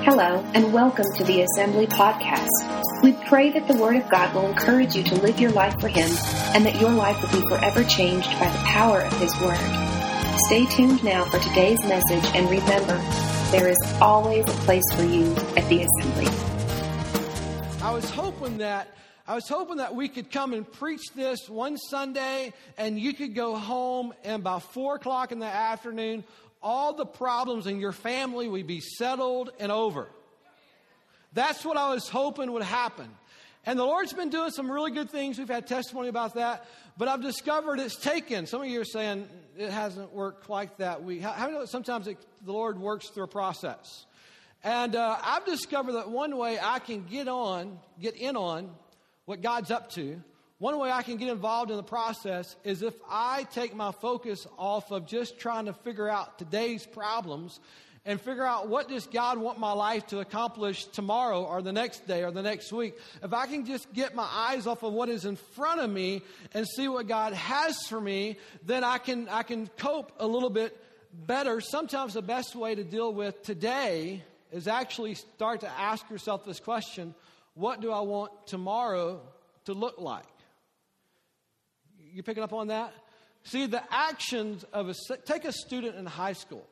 Hello, and welcome to the Assembly Podcast. We pray that the Word of God will encourage you to live your life for Him and that your life will be forever changed by the power of His Word. Stay tuned now for today's message, and remember, there is always a place for you at the Assembly. I was hoping that we could come and preach this one Sunday, and you could go home, and by 4 o'clock in the afternoon, all the problems in your family would be settled and over. That's what I was hoping would happen. And the Lord's been doing some really good things. We've had testimony about that. But I've discovered it's taken. Some of you are saying it hasn't worked quite that how do you know sometimes the Lord works through a process? And I've discovered that one way I can get in on what God's up to, one way I can get involved in the process is if I take my focus off of just trying to figure out today's problems and figure out what does God want my life to accomplish tomorrow or the next day or the next week. If I can just get my eyes off of what is in front of me and see what God has for me, then I can cope a little bit better. Sometimes the best way to deal with today is actually start to ask yourself this question: what do I want tomorrow to look like? You picking up on that? See, the actions of take a student in high school.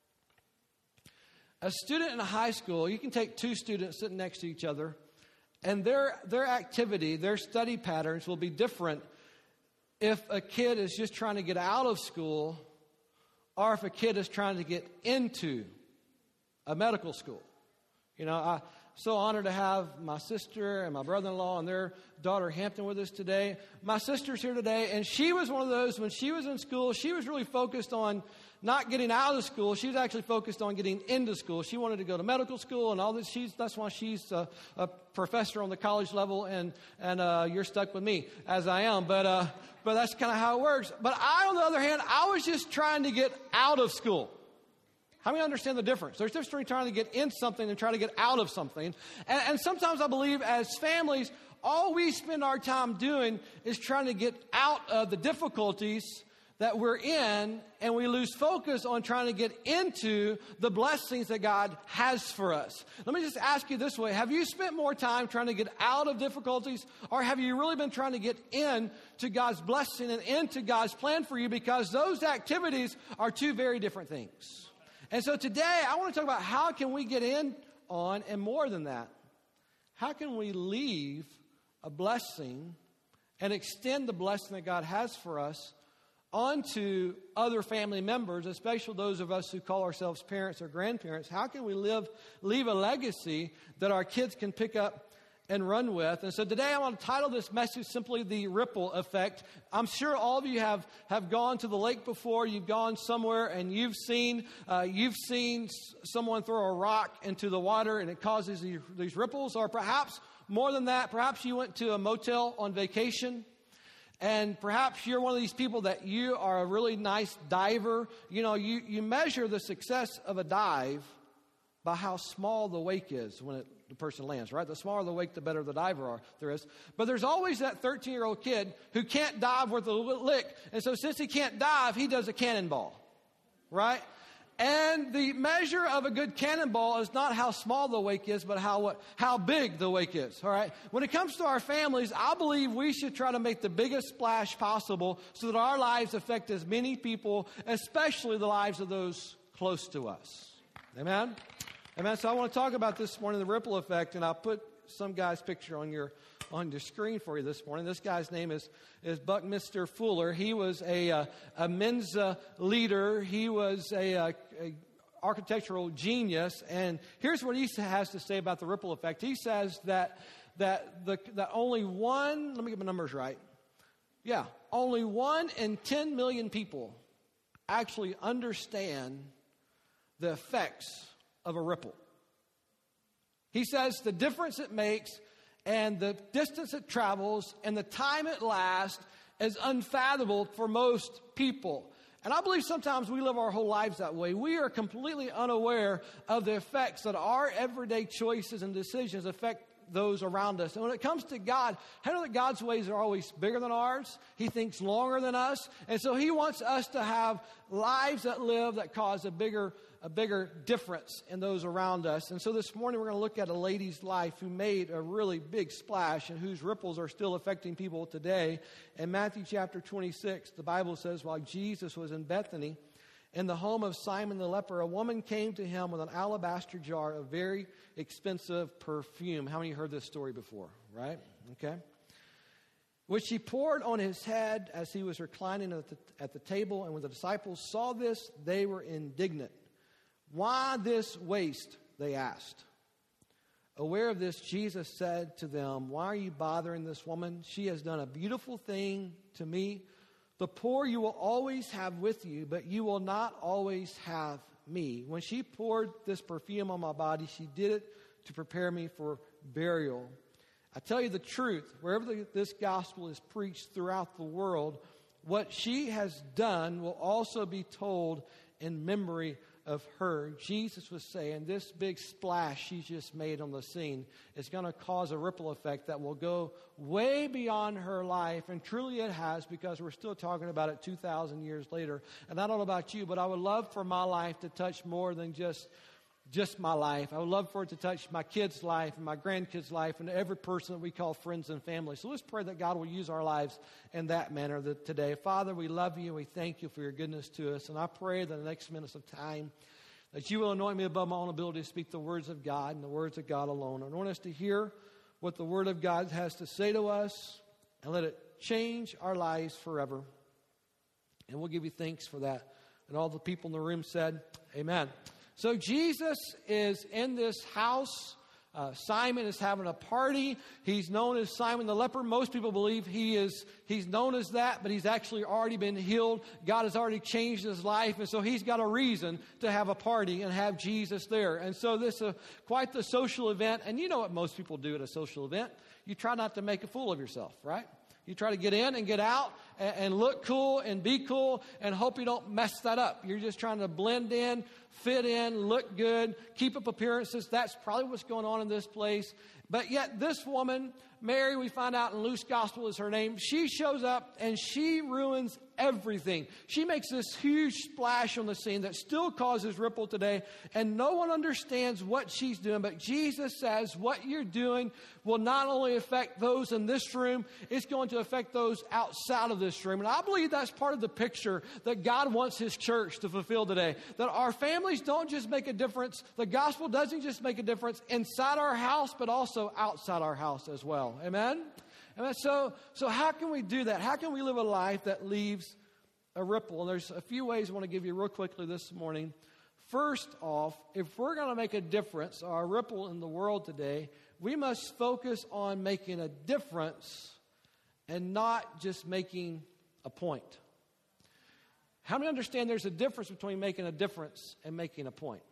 A student in high school, you can take two students sitting next to each other, and their activity, their study patterns will be different if a kid is just trying to get out of school or if a kid is trying to get into a medical school. You know, I'm so honored to have my sister and my brother-in-law and their daughter Hampton with us today. My sister's here today, and she was one of those, when she was in school, she was really focused on not getting out of school. She was actually focused on getting into school. She wanted to go to medical school and all this. That's why she's a professor on the college level, and you're stuck with me as I am. But that's kind of how it works. But on the other hand, I was just trying to get out of school. How many understand the difference? There's a difference between trying to get in something and trying to get out of something. And sometimes I believe as families, all we spend our time doing is trying to get out of the difficulties that we're in, and we lose focus on trying to get into the blessings that God has for us. Let me just ask you this way. Have you spent more time trying to get out of difficulties, or have you really been trying to get in to God's blessing and into God's plan for you? Because those activities are two very different things. And so today, I want to talk about how can we get in on, and more than that, how can we leave a blessing and extend the blessing that God has for us onto other family members, especially those of us who call ourselves parents or grandparents. How can we leave a legacy that our kids can pick up and run with? And so today I want to title this message simply The Ripple Effect. I'm sure all of you have gone to the lake before. You've gone somewhere and you've seen someone throw a rock into the water and it causes these ripples. Or perhaps more than that, perhaps you went to a motel on vacation. And perhaps you're one of these people that you are a really nice diver. You know, you measure the success of a dive by how small the wake is when the person lands, right? The smaller the wake, the better the diver there is. But there's always that 13-year-old kid who can't dive worth a lick. And so since he can't dive, he does a cannonball, right? And the measure of a good cannonball is not how small the wake is, but how big the wake is, all right? When it comes to our families, I believe we should try to make the biggest splash possible so that our lives affect as many people, especially the lives of those close to us. Amen? Amen. So I want to talk about this morning, the ripple effect, and I'll put some guy's picture on your screen for you this morning. This guy's name is Buckminster Fuller. He was a Mensa leader. He was a architectural genius. And here's what he has to say about the ripple effect. He says that only one, let me get my numbers right. Yeah, only 1 in 10 million people actually understand the effects of a ripple. He says the difference it makes and the distance it travels and the time it lasts is unfathomable for most people. And I believe sometimes we live our whole lives that way. We are completely unaware of the effects that our everyday choices and decisions affect those around us. And when it comes to God, I know that God's ways are always bigger than ours. He thinks longer than us. And so He wants us to have lives that cause a bigger bigger difference in those around us. And so this morning we're going to look at a lady's life who made a really big splash and whose ripples are still affecting people today. In Matthew chapter 26, the Bible says, while Jesus was in Bethany, in the home of Simon the leper, a woman came to him with an alabaster jar of very expensive perfume. How many heard this story before, right? Okay. Which she poured on his head as he was reclining at the table. And when the disciples saw this, they were indignant. Why this waste, they asked. Aware of this, Jesus said to them, why are you bothering this woman? She has done a beautiful thing to me. The poor you will always have with you, but you will not always have me. When she poured this perfume on my body, she did it to prepare me for burial. I tell you the truth, wherever this gospel is preached throughout the world, what she has done will also be told in memory of her. Jesus was saying this big splash she just made on the scene is going to cause a ripple effect that will go way beyond her life. And truly it has, because we're still talking about it 2,000 years later. And I don't know about you, but I would love for my life to touch more than just my life. I would love for it to touch my kids' life and my grandkids' life and every person that we call friends and family. So let's pray that God will use our lives in that manner today. Father, we love you and we thank you for your goodness to us. And I pray that in the next minutes of time that you will anoint me above my own ability to speak the words of God and the words of God alone. Anoint us to hear what the word of God has to say to us and let it change our lives forever. And we'll give you thanks for that. And all the people in the room said, amen. So Jesus is in this house. Simon is having a party. He's known as Simon the leper. Most people believe he's known as that, but he's actually already been healed. God has already changed his life, and so he's got a reason to have a party and have Jesus there. And so this is quite the social event. And you know what most people do at a social event? You try not to make a fool of yourself, right? You try to get in and get out and look cool and be cool and hope you don't mess that up. You're just trying to blend in, fit in, look good, keep up appearances. That's probably what's going on in this place. But yet this woman, Mary, we find out in Luke's gospel is her name. She shows up and she ruins everything. She makes this huge splash on the scene that still causes ripple today. And no one understands what she's doing. But Jesus says what you're doing will not only affect those in this room, it's going to affect those outside of this room. And I believe that's part of the picture that God wants his church to fulfill today. That our families don't just make a difference. The gospel doesn't just make a difference inside our house, but also outside our house as well. Amen? Amen. So how can we do that? How can we live a life that leaves a ripple? And there's a few ways I want to give you real quickly this morning. First off, if we're going to make a difference or a ripple in the world today, we must focus on making a difference and not just making a point. How many understand there's a difference between making a difference and making a point?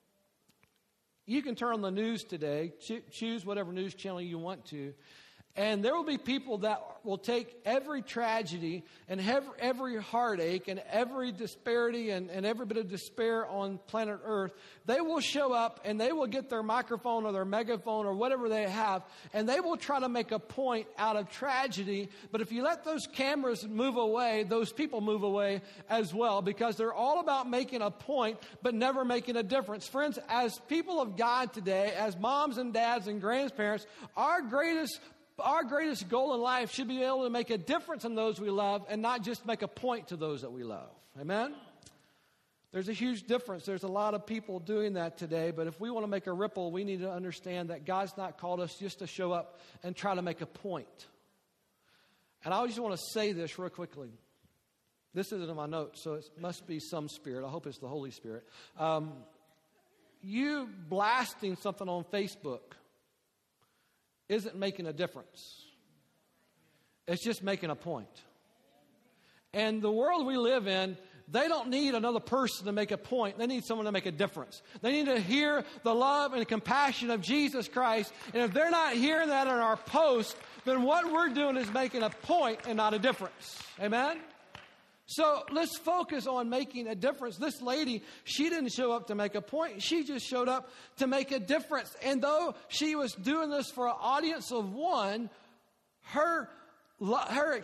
You can turn on the news today, choose whatever news channel you want to, and there will be people that will take every tragedy and every heartache and every disparity and every bit of despair on planet Earth. They will show up and they will get their microphone or their megaphone or whatever they have, and they will try to make a point out of tragedy. But if you let those cameras move away, those people move away as well, because they're all about making a point but never making a difference. Friends, as people of God today, as moms and dads and grandparents, our greatest goal in life should be able to make a difference in those we love and not just make a point to those that we love. Amen? There's a huge difference. There's a lot of people doing that today, but if we want to make a ripple, we need to understand that God's not called us just to show up and try to make a point. And I just want to say this real quickly. This isn't in my notes, so it must be some spirit. I hope it's the Holy Spirit. You blasting something on Facebook isn't making a difference. It's just making a point. And the world we live in, they don't need another person to make a point. They need someone to make a difference. They need to hear the love and the compassion of Jesus Christ. And if they're not hearing that in our post, then what we're doing is making a point and not a difference. Amen? So let's focus on making a difference. This lady, she didn't show up to make a point. She just showed up to make a difference. And though she was doing this for an audience of one, her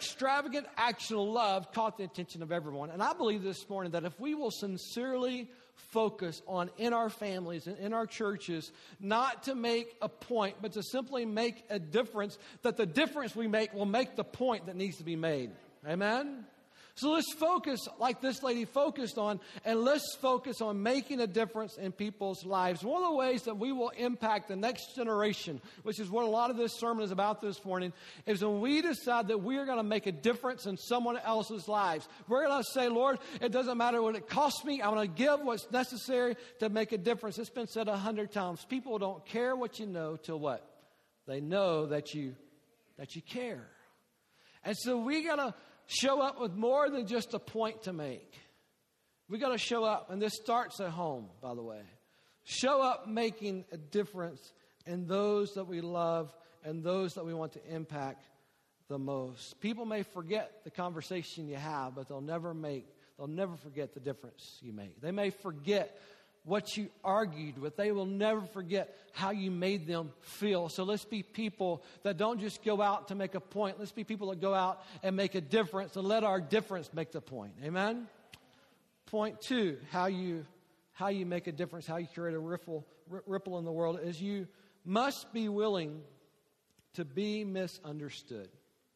extravagant action of love caught the attention of everyone. And I believe this morning that if we will sincerely focus on in our families and in our churches, not to make a point, but to simply make a difference, that the difference we make will make the point that needs to be made. Amen? So let's focus like this lady focused on, and let's focus on making a difference in people's lives. One of the ways that we will impact the next generation, which is what a lot of this sermon is about this morning, is when we decide that we are going to make a difference in someone else's lives. We're going to say, Lord, it doesn't matter what it costs me. I'm going to give what's necessary to make a difference. It's been said 100 times. People don't care what you know till what? They know that you care. And so we got to show up with more than just a point to make. We got to show up, and this starts at home, by the way. Show up making a difference in those that we love and those that we want to impact the most. People may forget the conversation you have, but they'll never forget the difference you make. They may forget what you argued with. They will never forget how you made them feel. So let's be people that don't just go out to make a point. Let's be people that go out and make a difference, and let our difference make the point. Amen? Point 2, how you make a difference, how you create a ripple in the world, is you must be willing to be misunderstood.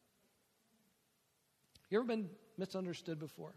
You ever been misunderstood before?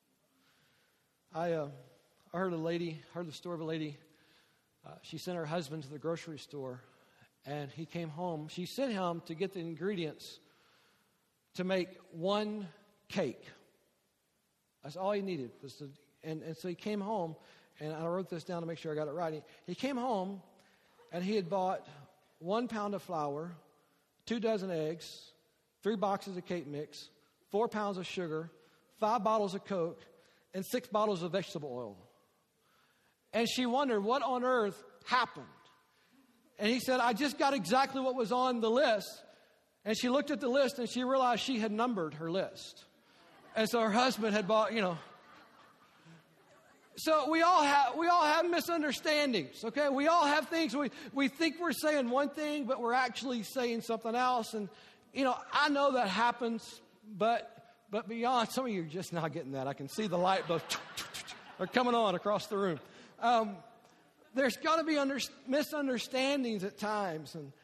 I heard the story of a lady. She sent her husband to the grocery store, and he came home. She sent him to get the ingredients to make one cake. That's all he needed. And so he came home, and I wrote this down to make sure I got it right. He came home, and he had bought 1 pound of flour, 2 dozen eggs, 3 boxes of cake mix, 4 pounds of sugar, 5 bottles of Coke, and 6 bottles of vegetable oil. And she wondered what on earth happened. And he said, I just got exactly what was on the list. And she looked at the list, and she realized she had numbered her list. And so her husband had bought, So we all have misunderstandings, okay? We all have things. We think we're saying one thing, but we're actually saying something else. And, I know that happens, but beyond, some of you are just now getting that. I can see the light bulbs are coming on across the room. There's got to be misunderstandings at times. And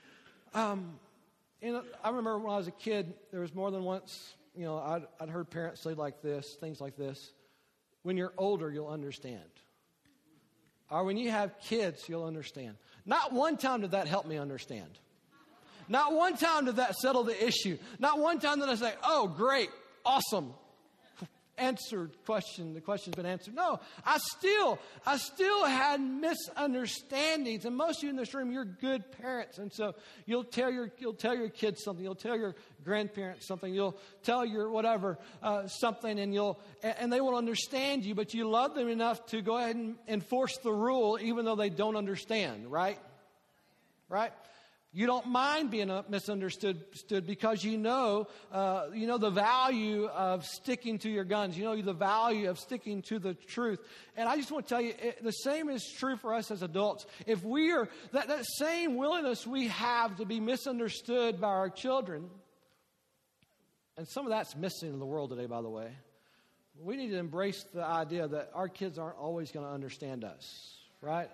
I remember when I was a kid, there was more than once, I'd heard parents say things like this. When you're older, you'll understand. Or when you have kids, you'll understand. Not one time did that help me understand. Not one time did that settle the issue. Not one time did I say, oh, great, awesome. Answered question. The question's been answered. No, I still had misunderstandings. And most of you in this room, you're good parents, and so you'll tell your kids something. You'll tell your grandparents something. You'll tell your whatever something, and they will understand you. But you love them enough to go ahead and enforce the rule, even though they don't understand. Right? Right? You don't mind being misunderstood because you know the value of sticking to your guns. You know the value of sticking to the truth. And I just want to tell you, the same is true for us as adults. If we are, that same willingness we have to be misunderstood by our children, and some of that's missing in the world today, by the way, we need to embrace the idea that our kids aren't always going to understand us, right?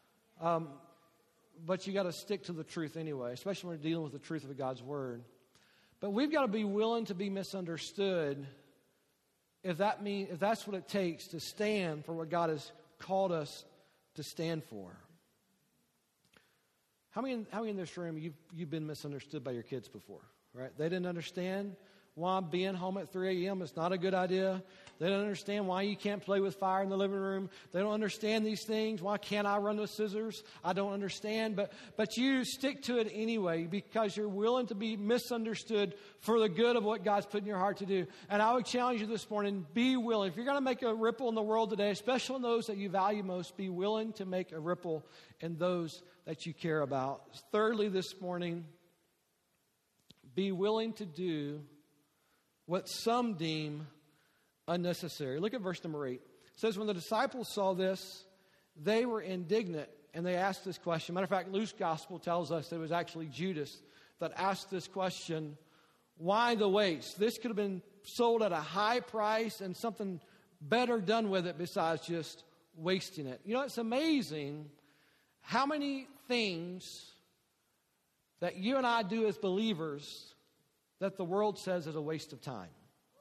But you got to stick to the truth anyway, especially when we're dealing with the truth of God's Word. But we've got to be willing to be misunderstood if that's what it takes to stand for what God has called us to stand for. How many in this room you've been misunderstood by your kids before? Right? They didn't understand why being home at 3 a.m. is not a good idea. They don't understand why you can't play with fire in the living room. They don't understand these things. Why can't I run with scissors? I don't understand. But you stick to it anyway because you're willing to be misunderstood for the good of what God's put in your heart to do. And I would challenge you this morning, be willing. If you're going to make a ripple in the world today, especially in those that you value most, be willing to make a ripple in those that you care about. Thirdly, this morning, be willing to do what some deem unnecessary. Look at verse number 8. It says, when the disciples saw this, they were indignant, and they asked this question. Matter of fact, Luke's gospel tells us that it was actually Judas that asked this question, why the waste? This could have been sold at a high price and something better done with it besides just wasting it. You know, it's amazing how many things that you and I do as believers that the world says is a waste of time.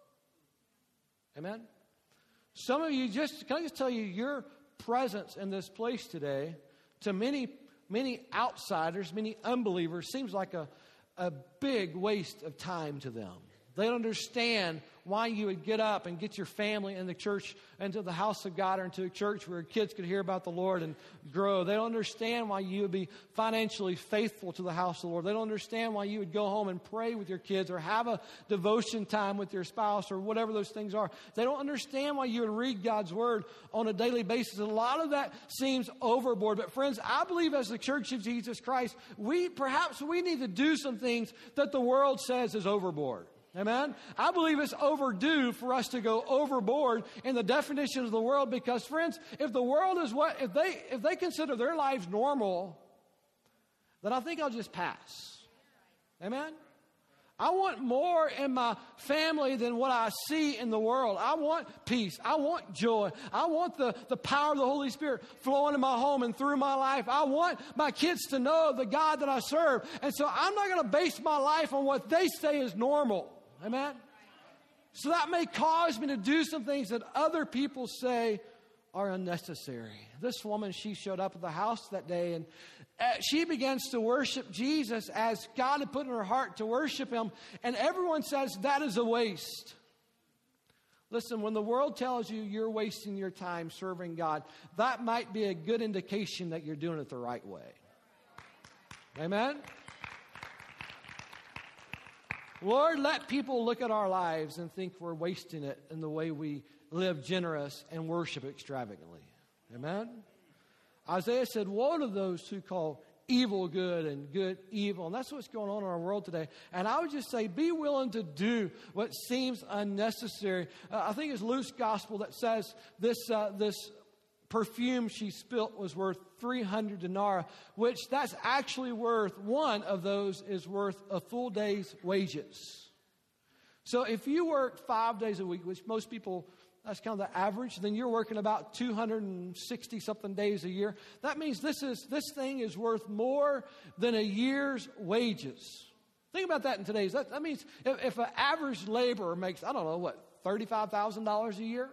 Amen? Some of you can I just tell you, your presence in this place today, to many outsiders, many unbelievers, seems like a big waste of time to them. They don't understand why you would get up and get your family in the church, into the house of God, or into a church where kids could hear about the Lord and grow. They don't understand why you would be financially faithful to the house of the Lord. They don't understand why you would go home and pray with your kids or have a devotion time with your spouse or whatever those things are. They don't understand why you would read God's Word on a daily basis. And a lot of that seems overboard. But friends, I believe as the Church of Jesus Christ, we need to do some things that the world says is overboard. Amen? I believe it's overdue for us to go overboard in the definition of the world, because, friends, if the world is if they consider their lives normal, then I think I'll just pass. Amen? I want more in my family than what I see in the world. I want peace. I want joy. I want the power of the Holy Spirit flowing in my home and through my life. I want my kids to know the God that I serve. And so I'm not going to base my life on what they say is normal. Amen? So that may cause me to do some things that other people say are unnecessary. This woman, she showed up at the house that day, and she begins to worship Jesus as God had put in her heart to worship Him. And everyone says that is a waste. Listen, when the world tells you you're wasting your time serving God, that might be a good indication that you're doing it the right way. Amen? Lord, let people look at our lives and think we're wasting it in the way we live generous and worship extravagantly. Amen? Isaiah said, woe to those who call evil good and good evil. And that's what's going on in our world today. And I would just say, be willing to do what seems unnecessary. I think it's Luke's gospel that says this perfume she spilt was worth 300 denarii, which that's actually one of those is worth a full day's wages. So if you work 5 days a week, which most people, that's kind of the average, then you're working about 260 something days a year. That means this thing is worth more than a year's wages. Think about that in today's. That means if an average laborer makes, I don't know, $35,000 a year?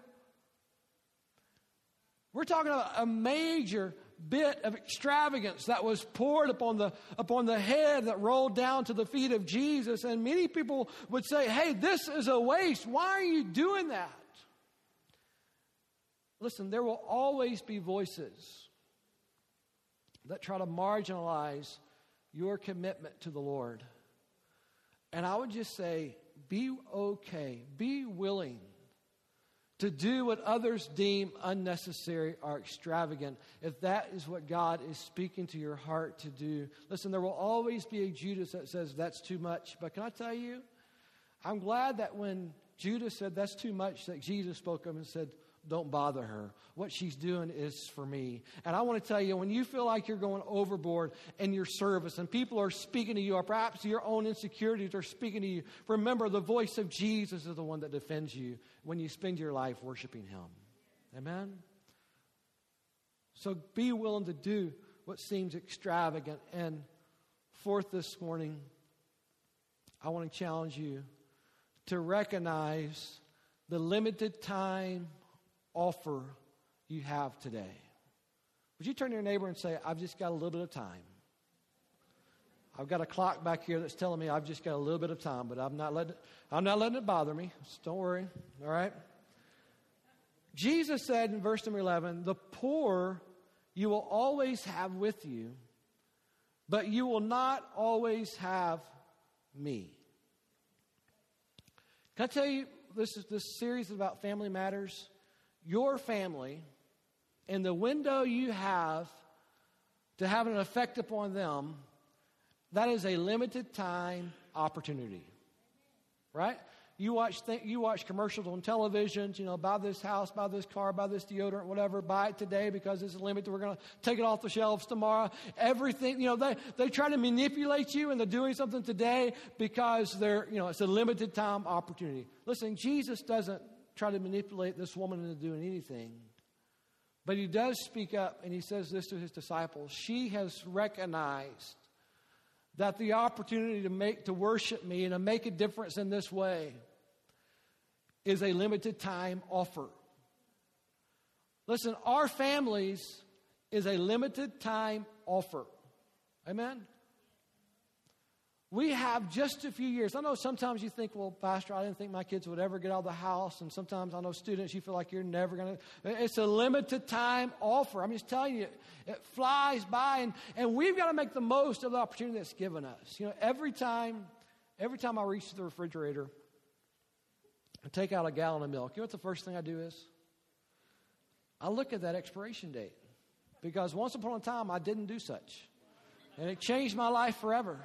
We're talking about a major bit of extravagance that was poured upon the head that rolled down to the feet of Jesus. And many people would say, hey, this is a waste. Why are you doing that? Listen, there will always be voices that try to marginalize your commitment to the Lord. And I would just say, be okay, be willing to do what others deem unnecessary or extravagant, if that is what God is speaking to your heart to do. Listen, there will always be a Judas that says that's too much. But can I tell you, I'm glad that when Judas said that's too much, that Jesus spoke up and said, don't bother her. What she's doing is for me. And I want to tell you, when you feel like you're going overboard in your service and people are speaking to you, or perhaps your own insecurities are speaking to you, remember the voice of Jesus is the one that defends you when you spend your life worshiping Him. Amen? So be willing to do what seems extravagant. And fourth this morning, I want to challenge you to recognize the limited time offer you have today. Would you turn to your neighbor and say, I've just got a little bit of time. I've got a clock back here that's telling me I've just got a little bit of time, but I'm not letting it bother me. So don't worry. All right? Jesus said in verse number 11, the poor you will always have with you, but you will not always have me. Can I tell you, this series is about family matters. Your family and the window you have to have an effect upon them, that is a limited time opportunity. Right? You watch commercials on television, buy this house, buy this car, buy this deodorant, whatever, buy it today because it's limited. We're going to take it off the shelves tomorrow. Everything, they try to manipulate you into doing something today because it's a limited time opportunity. Listen, Jesus doesn't try to manipulate this woman into doing anything. But he does speak up, and he says this to his disciples. She has recognized that the opportunity to worship me and to make a difference in this way is a limited time offer. Listen, our families is a limited time offer. Amen? We have just a few years. I know sometimes you think, well, Pastor, I didn't think my kids would ever get out of the house. And sometimes I know students, you feel like you're never going to. It's a limited time offer. I'm just telling you, it flies by. And we've got to make the most of the opportunity that's given us. You know, every time I reach to the refrigerator and take out a gallon of milk, you know what the first thing I do is? I look at that expiration date. Because once upon a time, I didn't do such. And it changed my life forever.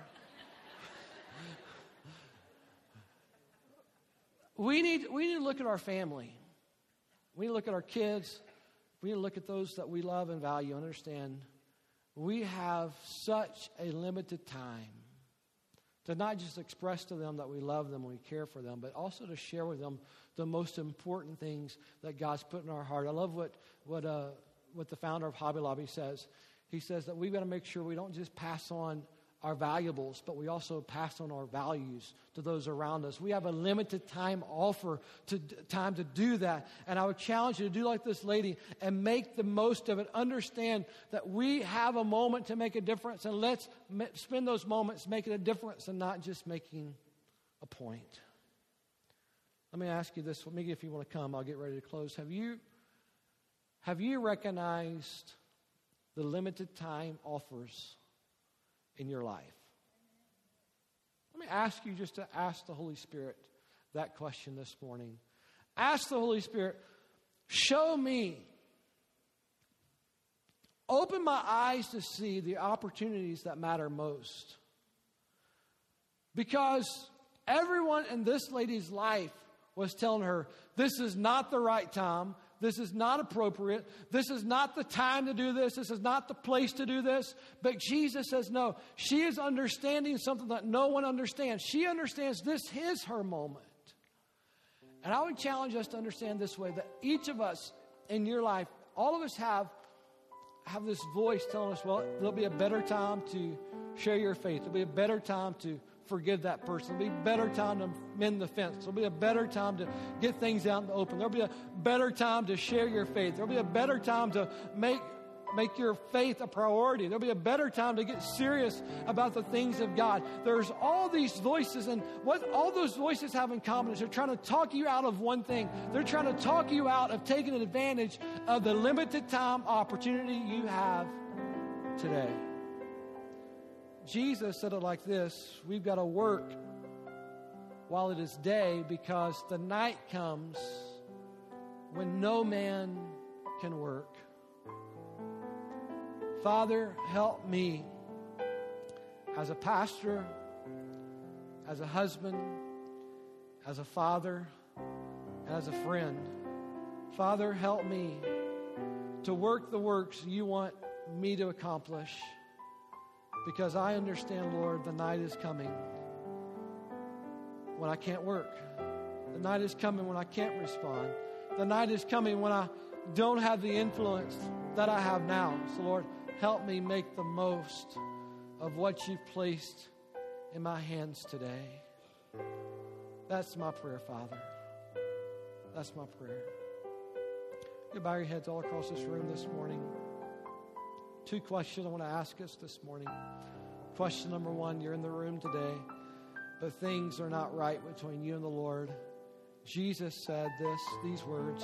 We need to look at our family. We need to look at our kids. We need to look at those that we love and value and understand. We have such a limited time to not just express to them that we love them and we care for them, but also to share with them the most important things that God's put in our heart. I love what the founder of Hobby Lobby says. He says that we've got to make sure we don't just pass on our valuables, but we also pass on our values to those around us. We have a limited time offer time to do that. And I would challenge you to do like this lady and make the most of it. Understand that we have a moment to make a difference, and let's spend those moments making a difference and not just making a point. Let me ask you this. Maybe if you want to come, I'll get ready to close. Have you recognized the limited time offers in your life? Let me ask you just to ask the Holy Spirit that question this morning. Ask the Holy Spirit, show me, open my eyes to see the opportunities that matter most. Because everyone in this lady's life was telling her, this is not the right time. This is not appropriate. This is not the time to do this. This is not the place to do this. But Jesus says, no, she is understanding something that no one understands. She understands this is her moment. And I would challenge us to understand this way, that each of us in your life, all of us have this voice telling us, well, there'll be a better time to share your faith. There'll be a better time to forgive that person. There'll be a better time to mend the fence. There'll be a better time to get things out in the open. There'll be a better time to share your faith. There'll be a better time to make your faith a priority. There'll be a better time to get serious about the things of God. There's all these voices, and what all those voices have in common is they're trying to talk you out of one thing. They're trying to talk you out of taking advantage of the limited time opportunity you have today. Jesus said it like this: we've got to work while it is day, because the night comes when no man can work. Father, help me as a pastor, as a husband, as a father, and as a friend. Father, help me to work the works you want me to accomplish, because I understand, Lord, the night is coming when I can't work. The night is coming when I can't respond. The night is coming when I don't have the influence that I have now. So, Lord, help me make the most of what you've placed in my hands today. That's my prayer, Father. That's my prayer. You bow your heads all across this room this morning. 2 questions I want to ask us this morning. Question number 1, you're in the room today, but things are not right between you and the Lord. Jesus said these words: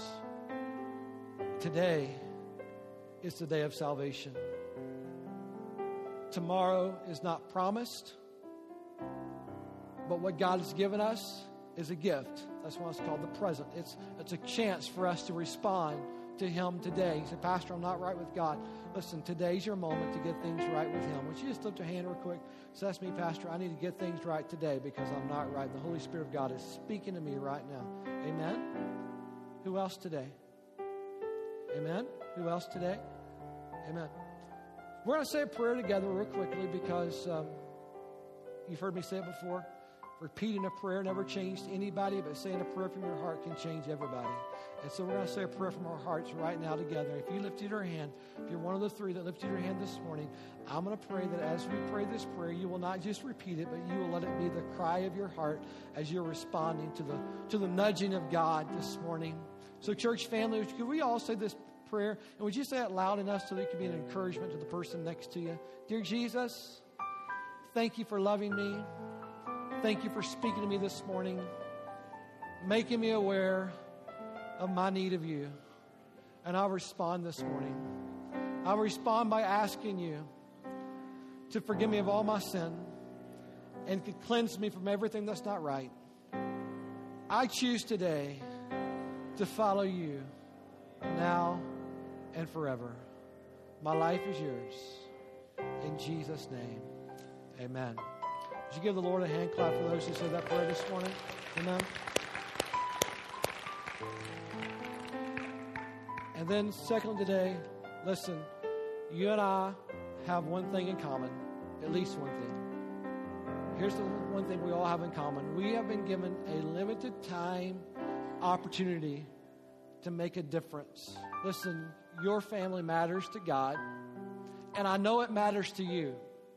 today is the day of salvation. Tomorrow is not promised, but what God has given us is a gift. That's why it's called the present. It's a chance for us to respond to Him today. You say, Pastor, I'm not right with God. Listen, today's your moment to get things right with Him. Would you just lift your hand real quick? Say, that's me, Pastor. I need to get things right today because I'm not right. The Holy Spirit of God is speaking to me right now. Amen? Who else today? Amen? Who else today? Amen. We're going to say a prayer together real quickly because you've heard me say it before. Repeating a prayer never changed anybody, but saying a prayer from your heart can change everybody. And so we're going to say a prayer from our hearts right now together. If you lifted your hand, if you're one of the three that lifted your hand this morning, I'm going to pray that as we pray this prayer, you will not just repeat it, but you will let it be the cry of your heart as you're responding to the nudging of God this morning. So church family, could we all say this prayer? And would you say it loud enough so that it could be an encouragement to the person next to you? Dear Jesus, thank you for loving me. Thank you for speaking to me this morning, making me aware of my need of you. And I'll respond this morning. I'll respond by asking you to forgive me of all my sin and to cleanse me from everything that's not right. I choose today to follow you now and forever. My life is yours. In Jesus' name, amen. Would you give the Lord a hand clap for those who said that prayer this morning? Amen. And then secondly today, listen, you and I have one thing in common, at least one thing. Here's the one thing we all have in common. We have been given a limited time opportunity to make a difference. Listen, your family matters to God, and I know it matters to you.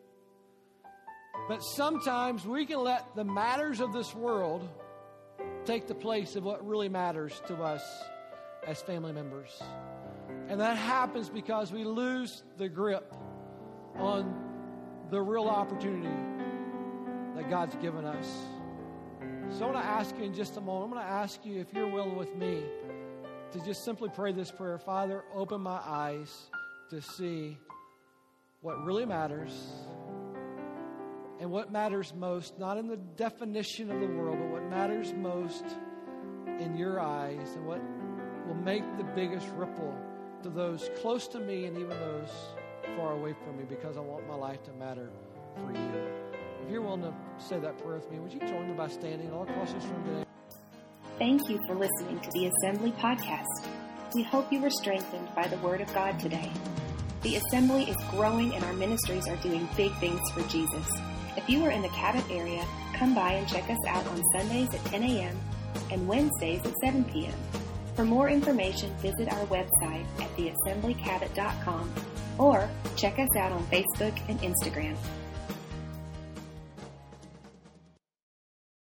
But sometimes we can let the matters of this world take the place of what really matters to us as family members. And that happens because we lose the grip on the real opportunity that God's given us. So I want to ask you in just a moment, I'm going to ask you if you're willing with me to just simply pray this prayer. Father, open my eyes to see what really matters and what matters most, not in the definition of the world, but what matters most in your eyes and what will make the biggest ripple to those close to me and even those far away from me, because I want my life to matter for you. If you're willing to say that prayer with me, would you join me by standing all across this room today? Thank you for listening to the Assembly Podcast. We hope you were strengthened by the Word of God today. The Assembly is growing and our ministries are doing big things for Jesus. If you are in the Cabot area, come by and check us out on Sundays at 10 a.m. and Wednesdays at 7 p.m. For more information, visit our website at theassemblycabot.com or check us out on Facebook and Instagram.